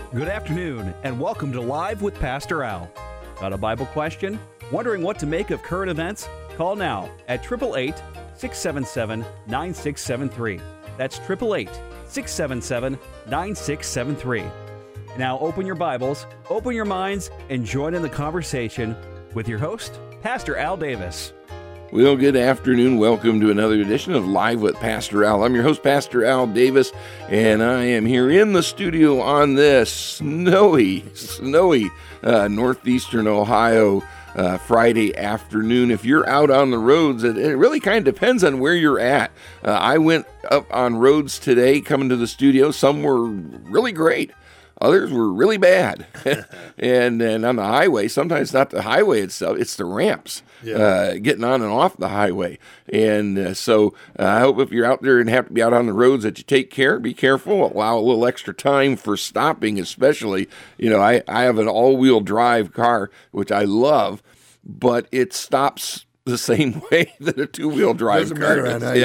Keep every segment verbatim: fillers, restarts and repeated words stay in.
Good afternoon, and welcome to Live with Pastor Al. Got a Bible question? Wondering what to make of current events? Call now at eight eight eight, six seven seven, nine six seven three. That's eight eight eight, six seven seven, nine six seven three. Now open your Bibles, open your minds, and join in the conversation with your host, Pastor Al Davis. Well, good afternoon. Welcome to another edition of Live with Pastor Al. I'm your host, Pastor Al Davis, and I am here in the studio on this snowy, snowy uh, northeastern Ohio uh, Friday afternoon. If you're out on the roads, it, it really kind of depends on where you're at. Uh, I went up on roads today coming to the studio. Some were really great. Others were really bad. and and on the highway, sometimes not the highway itself, it's the ramps, yeah. uh, getting on and off the highway. And uh, so uh, I hope if you're out there and have to be out on the roads that you take care, be careful, allow a little extra time for stopping, especially. You know, I, I have an all-wheel drive car, which I love, but it stops the same way that a two-wheel drive car does. Nice.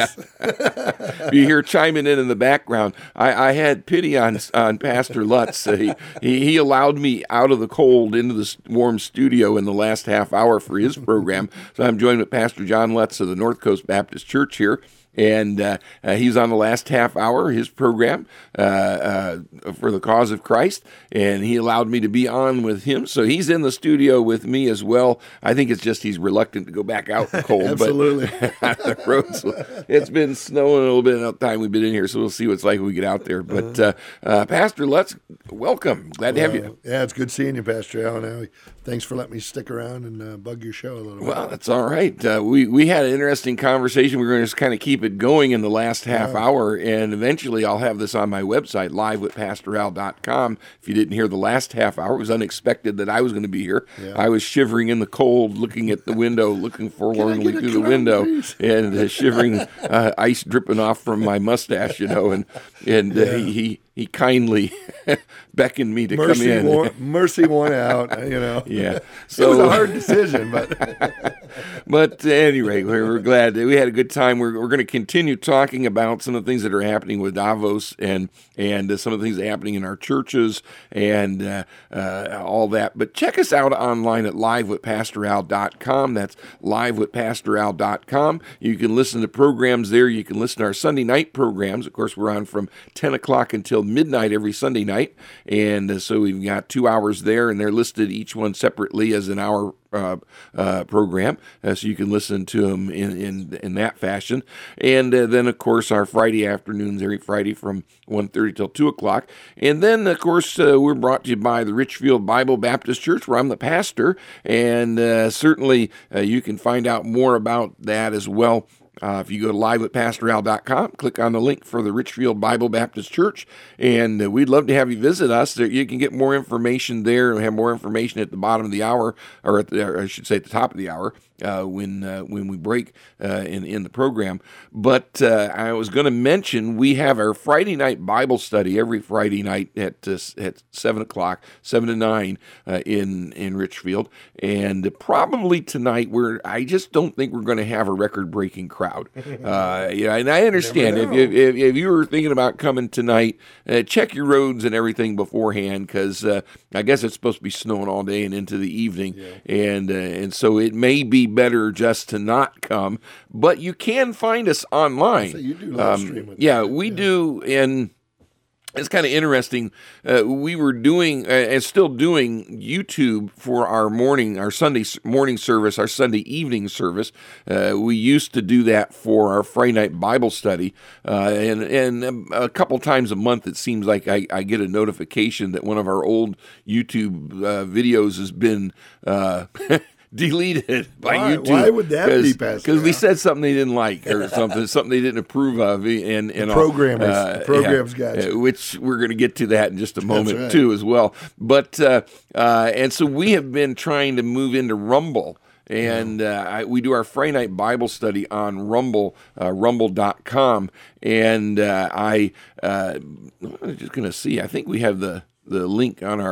Yeah. You hear chiming in in the background. I, I had pity on on Pastor Lutz. Uh, he, he he allowed me out of the cold into the warm studio in the last half hour for his program. So I'm joined with Pastor John Lutz of the North Coast Baptist Church here. And uh, uh, he's on the last half hour, his program, uh, uh, for the cause of Christ, and he allowed me to be on with him. So he's in the studio with me as well. I think it's just he's reluctant to go back out in the cold. Absolutely. But the roads, it's been snowing a little bit of the time we've been in here, so we'll see what it's like when we get out there. But uh, uh, Pastor Lutz, welcome. Glad to have you. Yeah, it's good seeing you, Pastor Al. Now, thanks for letting me stick around and uh, bug your show a little bit. Well, that's all right. Uh, we, we had an interesting conversation. We're going to just kind of keep it going in the last half yeah. hour, and eventually I'll have this on my website, live with pastor al dot com. If you didn't hear the last half hour, it was unexpected that I was going to be here. Yeah. I was shivering in the cold, looking at the window, looking forlornly through the window, please? and uh, shivering, uh, ice dripping off from my mustache, you know, and and uh, yeah. he, he he kindly beckoned me to mercy come in. Won, mercy won out, you know. Yeah, so it was a hard decision, but but at any rate, we're, we're glad that we had a good time. We're we're going to continue talking about some of the things that are happening with Davos and and uh, some of the things that are happening in our churches and uh, uh, all that. But check us out online at live with pastor al dot com. That's live with pastor al dot com. You can listen to programs there. You can listen to our Sunday night programs. Of course, we're on from ten o'clock until midnight every Sunday night, and uh, so we've got two hours there, and they're listed each one separately as an hour Uh, uh, program, uh, so you can listen to them in in, in that fashion. And uh, then, of course, our Friday afternoons, every Friday from one thirty till two o'clock. And then, of course, uh, we're brought to you by the Richfield Bible Baptist Church, where I'm the pastor. And uh, certainly, uh, you can find out more about that as well. Uh, if you go to live with pastor al dot com, click on the link for the Richfield Bible Baptist Church, and uh, we'd love to have you visit us. You can get more information there and have more information at the bottom of the hour, or, at the, or I should say at the top of the hour, uh, when uh, when we break uh, in, in the program. But uh, I was going to mention we have our Friday night Bible study every Friday night at uh, at seven o'clock, seven to nine uh, in, in Richfield. And probably tonight, we're, I just don't think we're going to have a record-breaking crowd. Uh, yeah, and I understand if, if if if you were thinking about coming tonight, uh, check your roads and everything beforehand, because uh, I guess it's supposed to be snowing all day and into the evening, yeah. and uh, and so it may be better just to not come. But you can find us online. So you do live um, stream with yeah, that. we yeah. do, and it's kind of interesting. Uh, we were doing uh, and still doing YouTube for our morning, our Sunday morning service, our Sunday evening service. Uh, we used to do that for our Friday night Bible study, uh, and and a couple times a month it seems like I, I get a notification that one of our old YouTube uh, videos has been Uh, deleted by why? YouTube. Why would that be, Pastor? Because we said something they didn't like, or something, something they didn't approve of, and and the programmers, uh, the programs yeah, got you. which we're going to get to that in just a moment right. too, as well. But uh, uh, and so we have been trying to move into Rumble. And uh, I, we do our Friday night Bible study on Rumble, uh, rumble dot com. And uh, I, uh, I'm just going to see, I think we have the, the link on our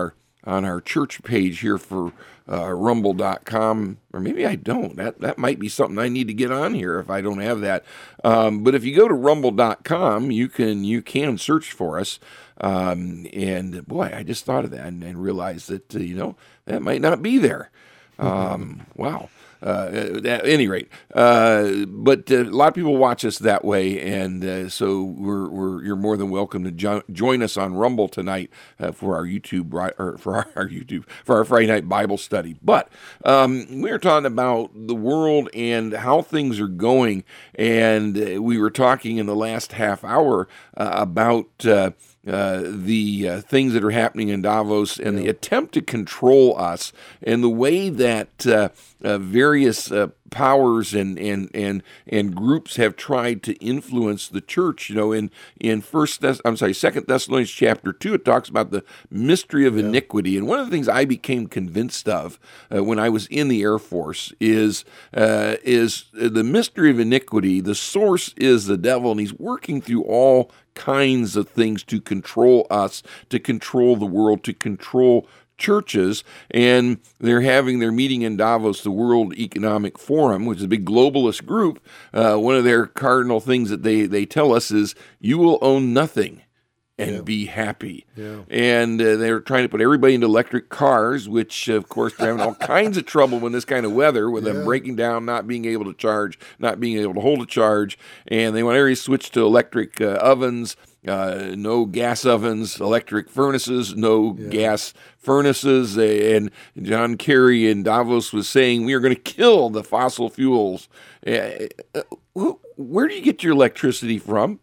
on our church page here for uh, rumble dot com, or maybe I don't. That that might be something I need to get on here if I don't have that. Um, but if you go to rumble dot com, you can you can search for us. Um, and boy, I just thought of that and, and realized that uh, you know that might not be there. Um, wow. Uh, at any rate, uh, but uh, a lot of people watch us that way, and uh, so we're, we're you're more than welcome to jo- join us on Rumble tonight uh, for our YouTube or for our, our YouTube for our Friday night Bible study. But um, we're talking about the world and how things are going, and uh, we were talking in the last half hour uh, about. Uh, Uh, the uh, things that are happening in Davos and yeah. the attempt to control us and the way that uh, uh, various uh, powers and, and and and groups have tried to influence the church. You know, in in First Thess- I'm sorry, Second Thessalonians chapter two, it talks about the mystery of yeah. iniquity. And one of the things I became convinced of uh, when I was in the Air Force is uh, is the mystery of iniquity. The source is the devil, and he's working through all kinds of things to control us, to control the world, to control churches. And they're having their meeting in Davos, the World Economic Forum, which is a big globalist group. Uh, one of their cardinal things that they, they tell us is, you will own nothing and yeah. be happy. Yeah. And uh, they're trying to put everybody into electric cars, which, of course, they're having all kinds of trouble in this kind of weather with yeah. them breaking down, not being able to charge, not being able to hold a charge. And they want everybody to switch to electric uh, ovens, uh, no gas ovens, electric furnaces, no yeah. gas furnaces. And John Kerry in Davos was saying, we are going to kill the fossil fuels. Uh, where do you get your electricity from?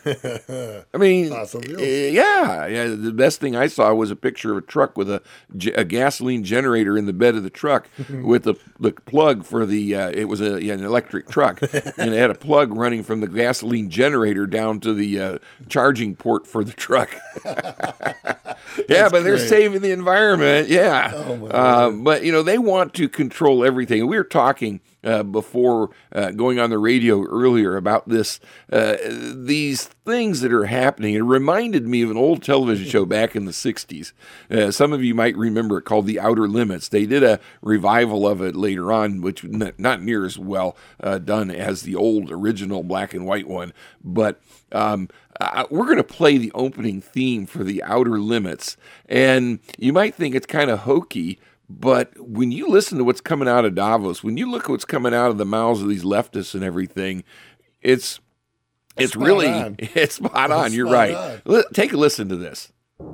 I mean, uh, yeah, yeah. The best thing I saw was a picture of a truck with a, a gasoline generator in the bed of the truck with the, the plug for the. Uh, it was a yeah, an electric truck, and it had a plug running from the gasoline generator down to the uh, charging port for the truck. yeah, but they're great. Saving the environment. Yeah, oh uh, but you know they want to control everything. We were talking. Uh, before uh, going on the radio earlier about this, uh, these things that are happening. It reminded me of an old television show back in the sixties. Uh, some of you might remember it, called The Outer Limits. They did a revival of it later on, which n- not near as well uh, done as the old original black and white one. But um, uh, we're going to play the opening theme for The Outer Limits. And you might think it's kind of hokey, but when you listen to what's coming out of Davos, when you look at what's coming out of the mouths of these leftists and everything, it's it's spot really on. it's spot on. It's You're spot right. On. L- take a listen to this.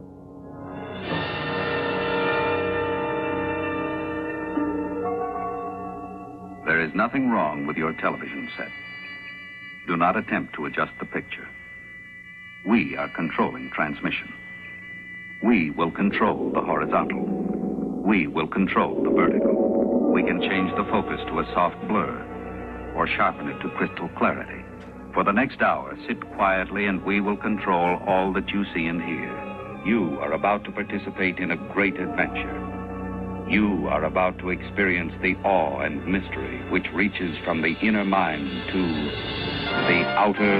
There is nothing wrong with your television set. Do not attempt to adjust the picture. We are controlling transmission. We will control the horizontal. We will control the vertical. We can change the focus to a soft blur or sharpen it to crystal clarity. For the next hour, sit quietly and we will control all that you see and hear. You are about to participate in a great adventure. You are about to experience the awe and mystery which reaches from the inner mind to the outer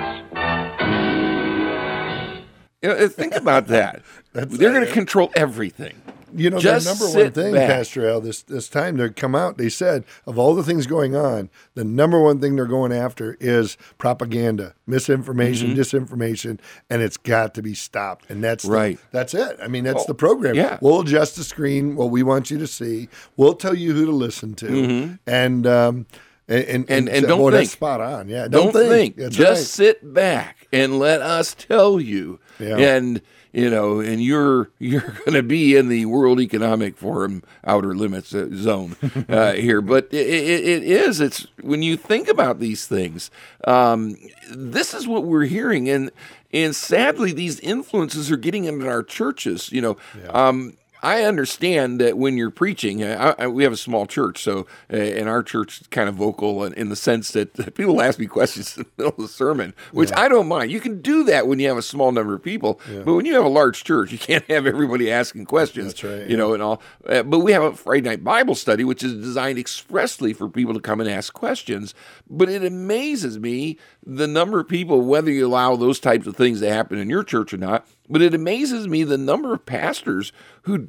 limits. You know, think about that. They're going to control everything. You know, Just the number one thing, back. Pastor Al, this, this time to come out, they said, of all the things going on, the number one thing they're going after is propaganda, misinformation, mm-hmm. disinformation, and it's got to be stopped. And that's right. The, that's it. I mean, that's oh, the program. Yeah. We'll adjust the screen, what we want you to see. We'll tell you who to listen to. Mm-hmm. And, um, and, and, and, and, and don't boy, think. That's spot on. Yeah. Don't, don't think. think. Just right. sit back and let us tell you. Yeah. And, you know, and you're you're going to be in the World Economic Forum outer limits uh, zone uh, here. But it, it, it is. It's when you think about these things, um, this is what we're hearing. And and sadly, these influences are getting into our churches. You know, yeah. um, I understand that when you're preaching, I, I, we have a small church, so uh, and our church is kind of vocal in, in the sense that people ask me questions in the middle of the sermon, which yeah. I don't mind. You can do that when you have a small number of people, yeah. but when you have a large church, you can't have everybody asking questions. That's right. You know, and all. Uh, but we have a Friday night Bible study, which is designed expressly for people to come and ask questions. But it amazes me the number of people, whether you allow those types of things to happen in your church or not. But it amazes me the number of pastors who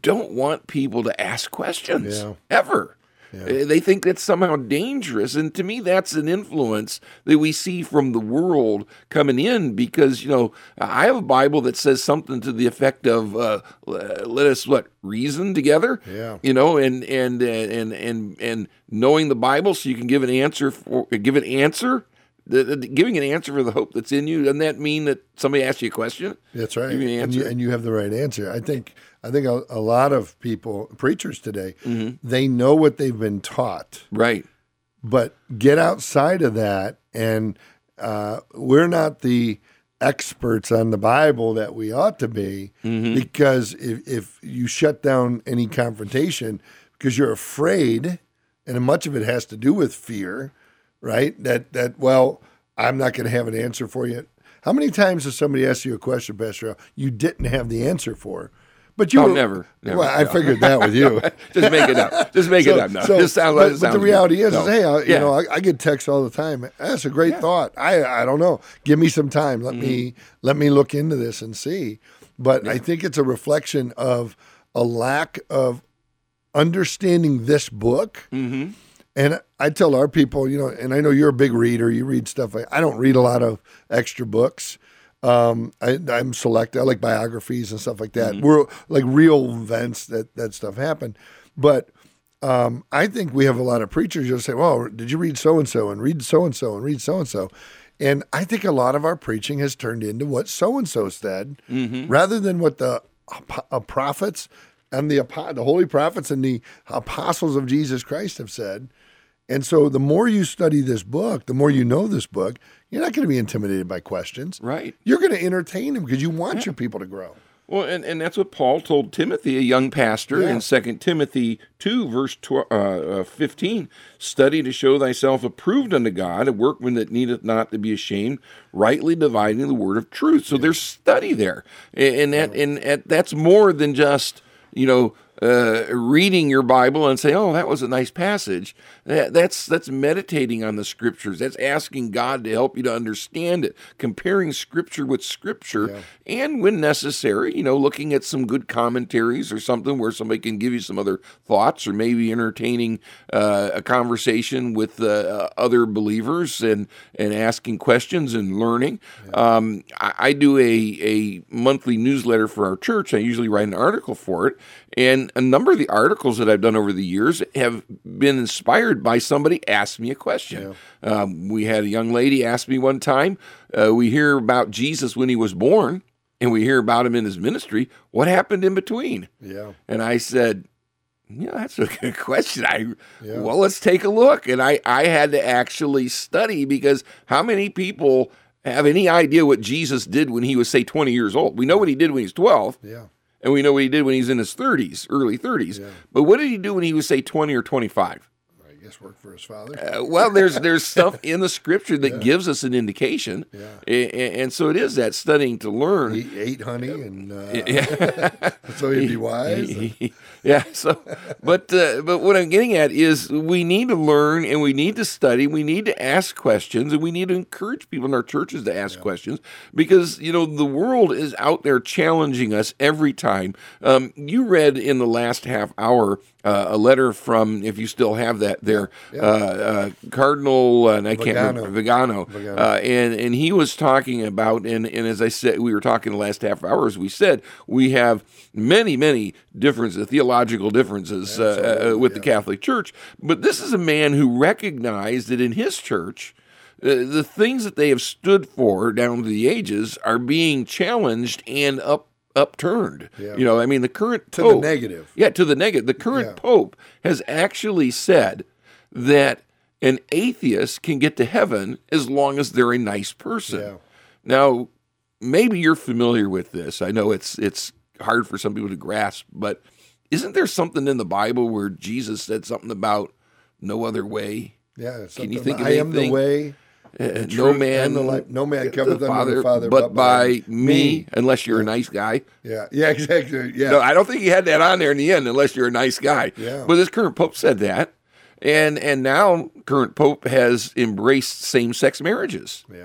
don't want people to ask questions Yeah. ever. Yeah. Uh, They think that's somehow dangerous. And to me, that's an influence that we see from the world coming in because, you know, I have a Bible that says something to the effect of, uh, let us, what, reason together? Yeah. You know, and, and, and, and, and knowing the Bible so you can give an answer for, give an answer. The, the, giving an answer for the hope that's in you, doesn't that mean that somebody asks you a question? That's right. Give you an And, you, answer. and you have the right answer. I think I think a, a lot of people, preachers today, they know what they've been taught, Right. but get outside of that, and uh, we're not the experts on the Bible that we ought to be, because if, if you shut down any confrontation because you're afraid, and much of it has to do with fear, right? That that well, I'm not going to have an answer for you. How many times has somebody asked you a question, Pastor Al, you didn't have the answer for, but you Oh, were, never, never, Well, I no. figured that with you. Just make it up. Just make it up. No, So, just sounds but, like it but sounds the good. reality is, No. is hey, I, you Yeah. know, I, I get texts all the time. That's a great thought. I I don't know. Give me some time. Let me Mm-hmm. let me look into this and see. But I think it's a reflection of a lack of understanding this book. Mm-hmm. And I tell our people, you know, and I know you're a big reader. You read stuff. I, I don't read a lot of extra books. Um, I, I'm selective. I like biographies and stuff like that. We're like real events that that stuff happened. But um, I think we have a lot of preachers who say, "Well, did you read so and so and read so and so and read so and so?" And I think a lot of our preaching has turned into what so and so said, rather than what the ap- uh, prophets and the apo- the holy prophets and the apostles of Jesus Christ have said. And so the more you study this book, the more you know this book, you're not going to be intimidated by questions. Right. You're going to entertain them because you want your people to grow. Well, and, and that's what Paul told Timothy, a young pastor, Yeah. in Second Timothy two, verse tw- uh, uh, fifteen. Study to show thyself approved unto God, a workman that needeth not to be ashamed, rightly dividing the word of truth. So there's study there. And, and that and, and that's more than just, you know, uh, reading your Bible and say, "Oh, that was a nice passage." That, that's that's meditating on the Scriptures. That's asking God to help you to understand it, comparing Scripture with Scripture, and when necessary, you know, looking at some good commentaries or something where somebody can give you some other thoughts, or maybe entertaining uh, a conversation with uh, other believers and and asking questions and learning. Um, I, I do a a monthly newsletter for our church. I usually write an article for it. And a number of the articles that I've done over the years have been inspired by somebody asked me a question. Um, we had a young lady ask me one time, uh, we hear about Jesus when he was born, and we hear about him in his ministry. What happened in between? Yeah. And I said, yeah, that's a good question. I Yeah. Well, let's take a look. And I, I had to actually study, because how many people have any idea what Jesus did when he was, say, twenty years old? We know what he did when he was twelve. Yeah. And we know what he did when he was in his thirties, early thirties. Yeah. But what did he do when he was, say, twenty or twenty-five? I guess work for his father. Uh, well, there's there's stuff in the Scripture that gives us an indication. Yeah. A- And, so it is that studying to learn. He ate honey, and uh, Yeah. so he'd be wise. Yeah. So, but uh, but what I'm getting at is we need to learn, and we need to study. We need to ask questions, and we need to encourage people in our churches to ask questions, because you know the world is out there challenging us every time. Um, you read in the last half hour uh, a letter from, if you still have that there, Yeah. Uh, uh, Cardinal, uh, and I can't Vigano. remember Vigano, Vigano. Uh, and and he was talking about, and and as I said, we were talking the last half hour. As we said, we have many many differences, theological differences uh, uh, with the Catholic Church. But this is a man who recognized that in his church, uh, the things that they have stood for down to the ages are being challenged and up upturned. Yeah. You know, I mean, the current To pope, the negative. yeah, to the negative. The current Yeah. pope has actually said that an atheist can get to heaven as long as they're a nice person. Yeah. Now, maybe you're familiar with this. I know it's it's hard for some people to grasp, but isn't there something in the Bible where Jesus said something about no other way? Yeah. Can you something think of I am anything? the way. Uh, the no truth, man, and the life. No man cometh the unto the Father but by me, unless you're a nice guy. Yeah. Yeah. Exactly. Yeah. No, I don't think he had that on there in the end, unless you're a nice guy. Yeah. But this current pope said that, and and now current pope has embraced same-sex marriages. yeah.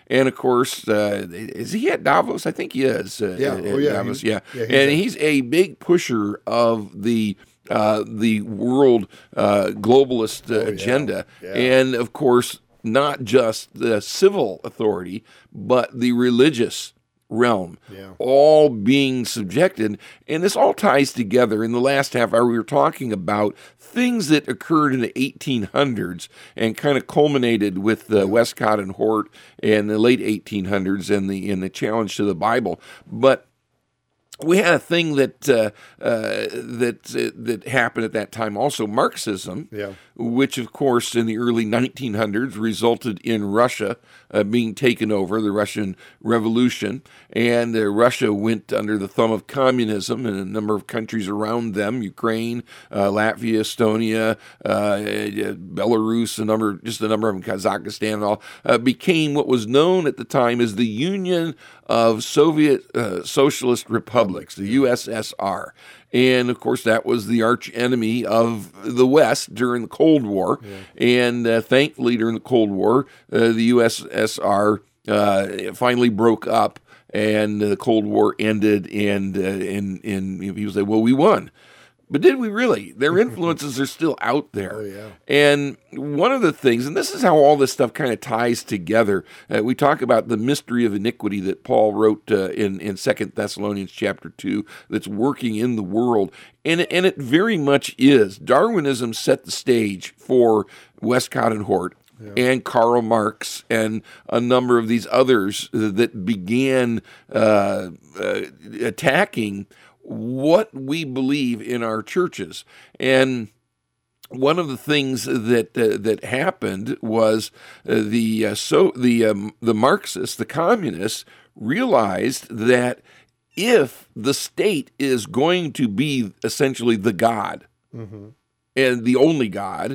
And of course, uh, is he at Davos? I think he is. Uh, Yeah. at Oh, yeah. Davos, He- yeah. yeah, he's and at- he's a big pusher of the uh, the world uh, globalist uh, Oh, yeah. agenda, Yeah. and of course, not just the civil authority, but the religious realm, Yeah. all being subjected. And this all ties together. In the last half hour, we were talking about things that occurred in the eighteen hundreds and kind of culminated with uh, Westcott and Hort in the late eighteen hundreds and the, and the challenge to the Bible. But we had a thing that uh, uh, that uh, that happened at that time also, Marxism, Yeah. which of course in the early nineteen hundreds resulted in Russia uh, being taken over, the Russian Revolution, and uh, Russia went under the thumb of communism, and a number of countries around them, Ukraine, uh, Latvia, Estonia, uh, Belarus, a number, just a number of them, Kazakhstan, and all, uh, became what was known at the time as the Union of Soviet uh, Socialist Republics, the U S S R. And of course, that was the arch enemy of the West during the Cold War. Yeah. And uh, thankfully, during the Cold War, uh, the U S S R uh, finally broke up, and the Cold War ended. And uh, and and people say, "Well, we won." But did we really? Their influences are still out there. Oh, yeah. And one of the things, and this is how all this stuff kind of ties together, uh, we talk about the mystery of iniquity that Paul wrote uh, in, in Second Thessalonians chapter two, that's working in the world. And, and it very much is. Darwinism set the stage for Westcott and Hort. Yeah. And Karl Marx and a number of these others that began uh, uh, attacking what we believe in our churches. And one of the things that uh, that happened was uh, the uh, so the um, the Marxists, the communists, realized that if the state is going to be essentially the God mm-hmm. and the only God,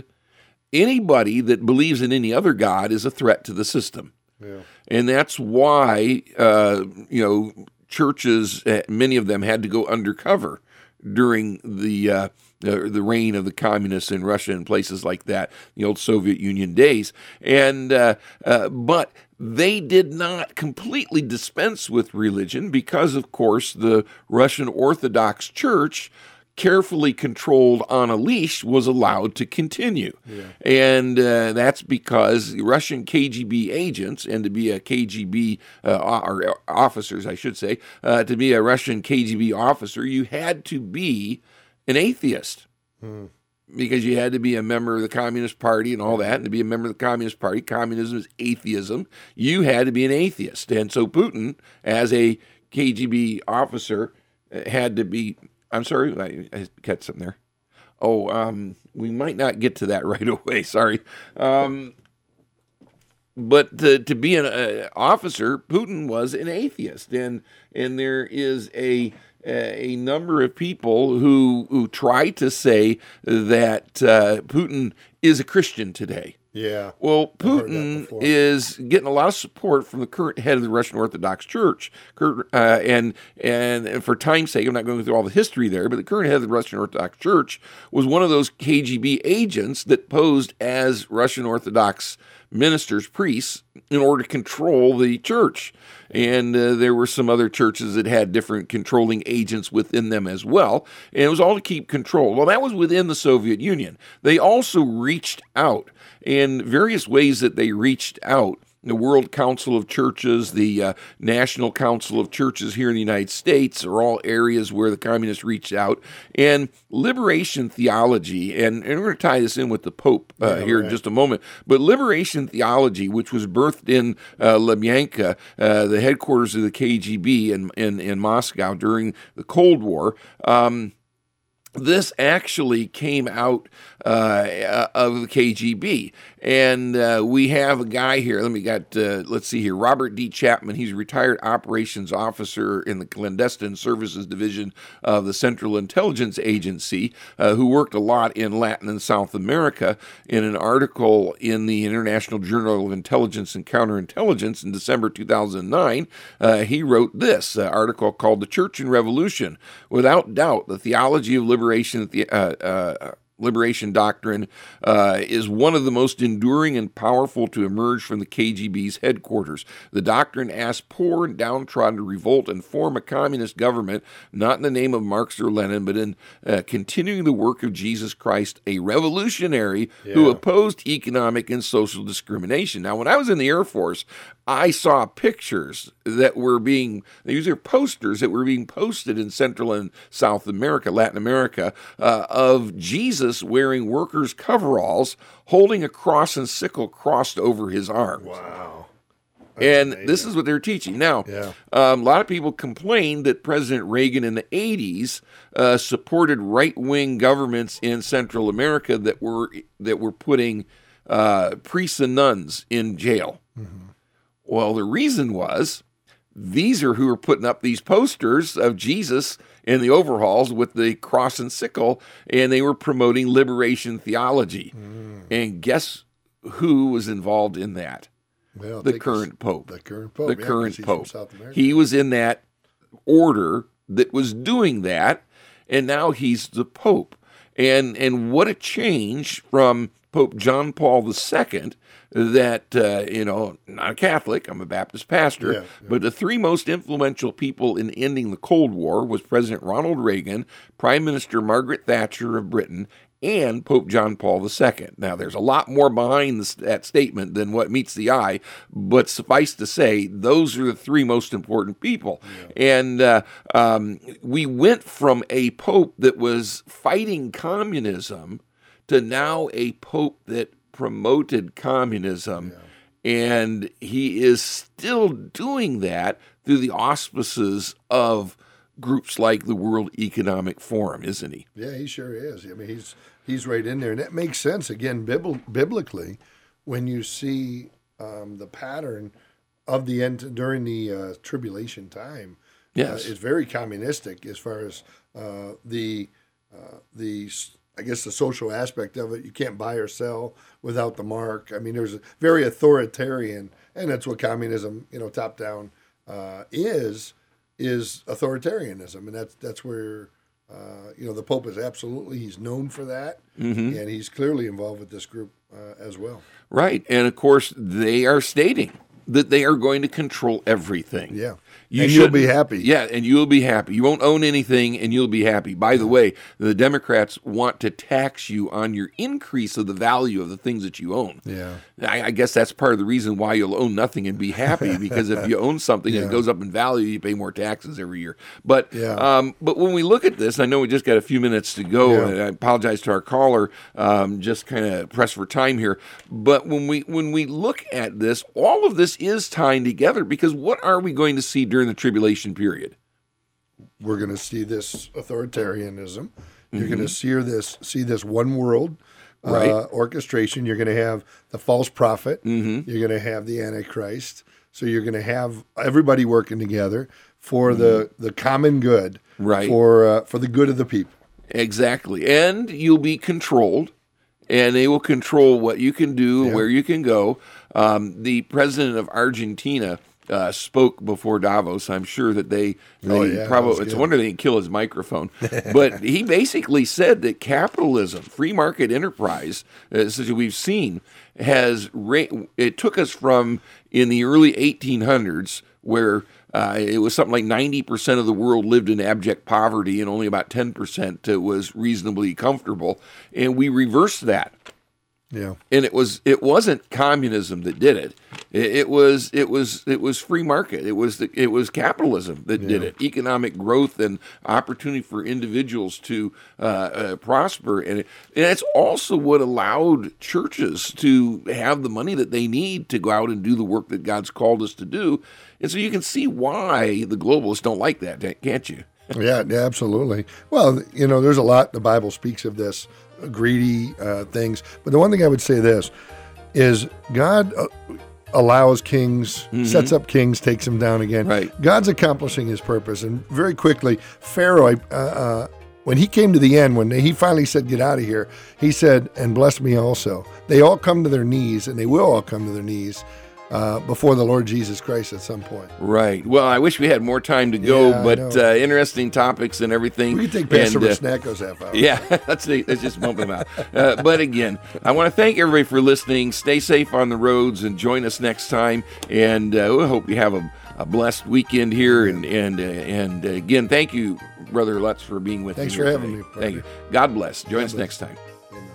anybody that believes in any other God is a threat to the system. Yeah. And that's why uh, you know. churches, many of them had to go undercover during the uh, the, the reign of the communists in Russia and places like that, the old Soviet Union days. And uh, uh, but they did not completely dispense with religion because, of course, the Russian Orthodox Church, carefully controlled on a leash, was allowed to continue. Yeah. And uh, that's because Russian K G B agents, and to be a K G B, uh, or officers, I should say, uh, to be a Russian K G B officer, you had to be an atheist. Hmm. Because you had to be a member of the Communist Party and all that, and to be a member of the Communist Party, communism is atheism, you had to be an atheist. And so Putin, as a K G B officer, had to be... I'm sorry, I, I got something there. Oh, um, we might not get to that right away. Sorry. Um, but to, to be an uh, officer, Putin was an atheist, and and there is a a number of people who who try to say that uh, Putin is a Christian today. Yeah. Well, Putin is getting a lot of support from the current head of the Russian Orthodox Church. Uh, and, and for time's sake, I'm not going through all the history there, but the current head of the Russian Orthodox Church was one of those K G B agents that posed as Russian Orthodox ministers, priests, in order to control the church. And uh, there were some other churches that had different controlling agents within them as well. And it was all to keep control. Well, that was within the Soviet Union. They also reached out in various ways that they reached out. The World Council of Churches, the uh, National Council of Churches here in the United States are all areas where the communists reached out. And liberation theology, and, and we're going to tie this in with the Pope uh, yeah, here right. in just a moment, but liberation theology, which was birthed in uh, Lubyanka, uh, the headquarters of the K G B in, in, in Moscow during the Cold War, um, this actually came out uh, of the K G B, and uh, we have a guy here. Let me got. Uh, let's see here. Robert D. Chapman. He's a retired operations officer in the clandestine services division of the Central Intelligence Agency, uh, who worked a lot in Latin and South America. In an article in the International Journal of Intelligence and Counterintelligence in December two thousand nine, uh, he wrote this uh, article called "The Church and Revolution." Without doubt, the theology of liberation. The, uh, uh, liberation doctrine uh, is one of the most enduring and powerful to emerge from the K G B's headquarters. The doctrine asks poor and downtrodden to revolt and form a communist government, not in the name of Marx or Lenin, but in uh, continuing the work of Jesus Christ, a revolutionary yeah. who opposed economic and social discrimination. Now, when I was in the Air Force, I saw pictures that were being, these are posters that were being posted in Central and South America, Latin America, uh, of Jesus wearing workers' coveralls, holding a cross and sickle crossed over his arms. Wow. That's and amazing. This is what they're teaching. Now, yeah. um, a lot of people complained that President Reagan in the eighties uh, supported right-wing governments in Central America that were that were putting uh, priests and nuns in jail. Mm-hmm. Well, the reason was these are who are putting up these posters of Jesus in the overalls with the cross and sickle, and they were promoting liberation theology. Mm. And guess who was involved in that? Well, the current Pope. The current Pope. The yeah, current Pope. He was in that order that was doing that, and now he's the Pope. And and what a change from Pope John Paul the Second, that, uh, you know, not a Catholic, I'm a Baptist pastor, yeah, yeah. but the three most influential people in ending the Cold War was President Ronald Reagan, Prime Minister Margaret Thatcher of Britain, and Pope John Paul the Second. Now, there's a lot more behind this, that statement than what meets the eye, but suffice to say, those are the three most important people. Yeah. And uh, um, we went from a pope that was fighting communism to now a pope that promoted communism, yeah. and he is still doing that through the auspices of groups like the World Economic Forum, isn't he? Yeah, he sure is. I mean, he's he's right in there, and that makes sense. Again, bibl- biblically, when you see um, the pattern of the end during the uh, tribulation time, yes, uh, it's very communistic as far as uh, the uh, the. I guess the social aspect of it. You can't buy or sell without the mark. I mean, there's a very authoritarian, and that's what communism, you know, top down uh, is, is authoritarianism, and that's that's where uh, you know the Pope is absolutely he's known for that, mm-hmm. and he's clearly involved with this group uh, as well. Right, and of course they are stating that they are going to control everything. Yeah. You and you'll be happy. Yeah, and you'll be happy. You won't own anything, and you'll be happy. By the way, the Democrats want to tax you on your increase of the value of the things that you own. Yeah, I, I guess that's part of the reason why you'll own nothing and be happy, because if you own something yeah. and it goes up in value, you pay more taxes every year. But yeah. um, but when we look at this, I know we just got a few minutes to go, yeah. and I apologize to our caller, um, just kind of pressed for time here. But when we when we look at this, all of this is tying together, because what are we going to see during the tribulation period? We're going to see this authoritarianism. You're mm-hmm. going to see this see this one world uh, right. orchestration. You're going to have the false prophet. Mm-hmm. You're going to have the Antichrist. So you're going to have everybody working together for mm-hmm. the, the common good, right? For uh, for the good of the people. Exactly, and you'll be controlled, and they will control what you can do, yeah. where you can go. Um, the president of Argentina Uh, spoke before Davos. I'm sure that they, they oh, yeah, probably, it's a wonder they didn't kill his microphone. But he basically said that capitalism, free market enterprise, as we've seen, has, ra- it took us from in the early eighteen hundreds, where uh, it was something like ninety percent of the world lived in abject poverty and only about ten percent was reasonably comfortable. And we reversed that. Yeah, and it was it wasn't communism that did it. It, it was it was it was free market. It was the, it was capitalism that yeah. did it. Economic growth and opportunity for individuals to uh, uh, prosper, and, it, and it's also what allowed churches to have the money that they need to go out and do the work that God's called us to do. And so you can see why the globalists don't like that, can't you? yeah, yeah, absolutely. Well, you know, there's a lot the Bible speaks of this. Greedy uh, things. But the one thing I would say this is God uh, allows kings, mm-hmm. sets up kings, takes them down again. Right. God's accomplishing his purpose. And very quickly, Pharaoh, uh, uh, when he came to the end, when he finally said, get out of here, he said, and bless me also. They all come to their knees, and they will all come to their knees uh, before the Lord Jesus Christ at some point. Right. Well, I wish we had more time to go, Yeah, I but know. uh, interesting topics and everything. We could take Pastor And, uh, Snacko's half hour. Yeah, let's, let's just bump them out. Uh, but again, I want to thank everybody for listening. Stay safe on the roads and join us next time. And uh, we hope you have a, a blessed weekend here. And and uh, and uh, again, thank you, Brother Lutz, for being with Thanks me. for here having today. me, Parker. Thank you. God bless. Join God us bless. next time. Amen.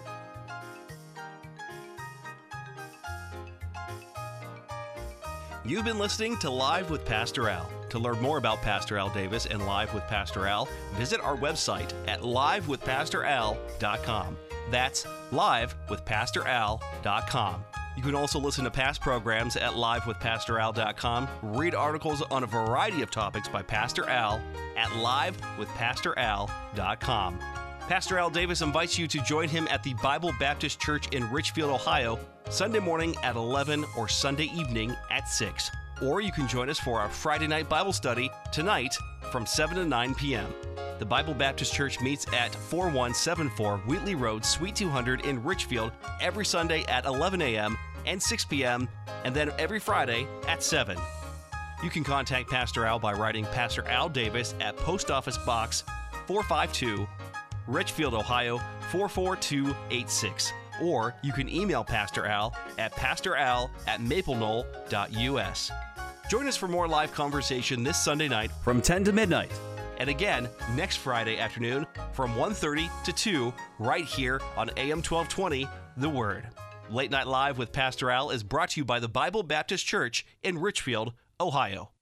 You've been listening to Live with Pastor Al. To learn more about Pastor Al Davis and Live with Pastor Al, visit our website at live with pastor al dot com. That's live with pastor al dot com. You can also listen to past programs at live with pastor al dot com, read articles on a variety of topics by Pastor Al at live with pastor al dot com. Pastor Al Davis invites you to join him at the Bible Baptist Church in Richfield, Ohio, Sunday morning at eleven or Sunday evening at six. Or you can join us for our Friday night Bible study tonight from seven to nine p.m. The Bible Baptist Church meets at forty-one seventy-four Wheatley Road, Suite two hundred in Richfield every Sunday at eleven a.m. and six p.m. and then every Friday at seven. You can contact Pastor Al by writing Pastor Al Davis at Post Office Box four five two, Richfield, Ohio four four two eight six. Or you can email Pastor Al at pastoral at maple knoll dot u s. Join us for more live conversation this Sunday night from ten to midnight. And again, next Friday afternoon from one thirty to two, right here on A M twelve twenty, The Word. Late Night Live with Pastor Al is brought to you by the Bible Baptist Church in Richfield, Ohio.